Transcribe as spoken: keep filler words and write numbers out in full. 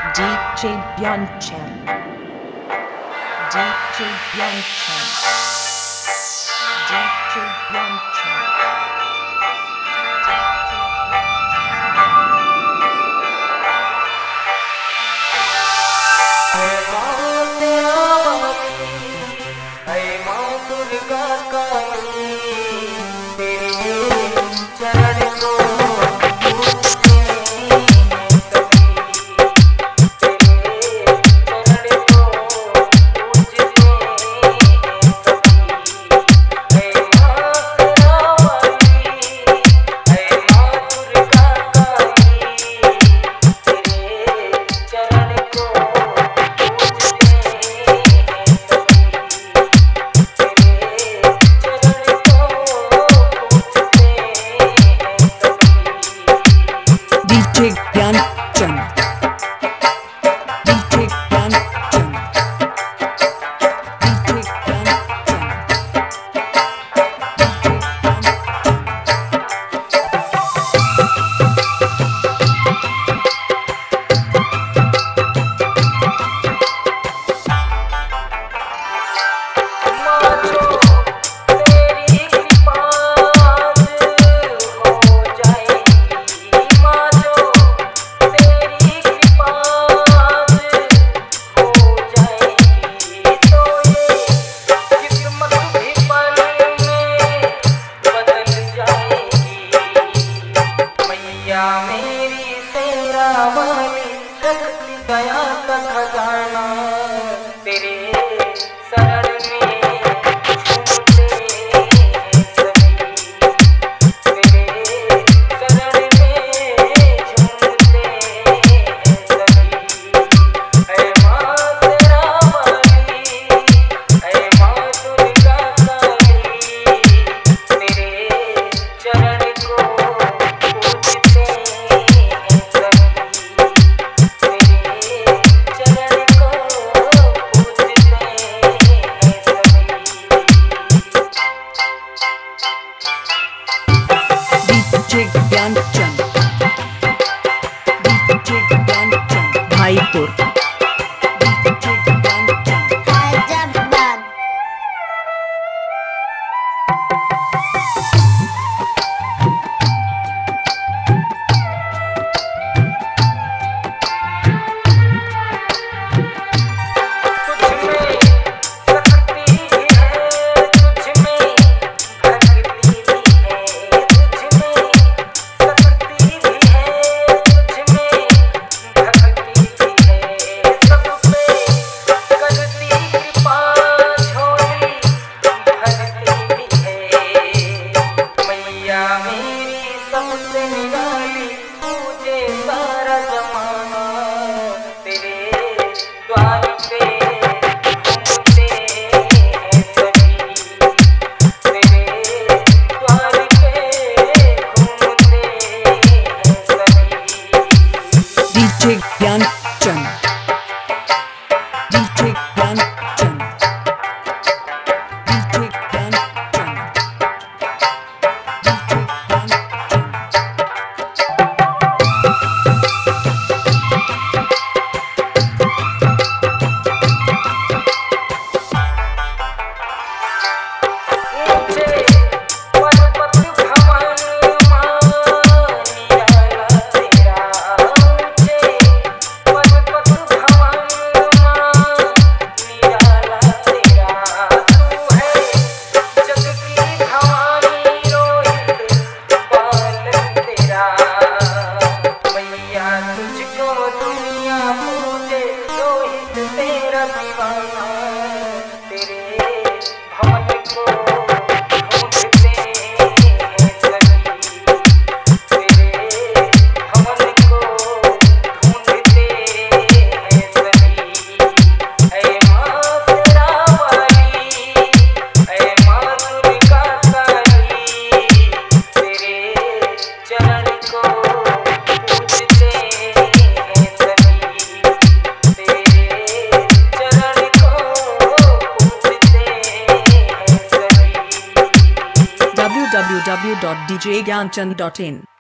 D J Byanchan, D J Byanchan, D J Byanchan. मेरी तेरा वाली रखती गया का खजाना तेरे शरण में झूमते हैं सभी, तेरे शरण में झूमते हैं सभी। ऐ माँ तेरा वाली, ऐ माँ दुर्गा काली, तेरे चरण को भाईपुर सबसे निराली पूजे सारा जमाना तेरे द्वार पे घूमते हैं सभी, तेरे द्वार पे घूमते हैं सभी। DJ Gyanchand, DJ Gyanchand, DJ Gyanchand. तेरा दीवाना तेरे भवन को ढूंढते हैं सभी, तेरे भवन को ढूंढते हैं सभी। ऐ माँ तेरा वाली, ऐ माँ दुर्गा काली, तेरे चरण को पूजते हैं सभी, तेरे चरण को पूजते हैं सभी। w w w dot d j gyanchand dot in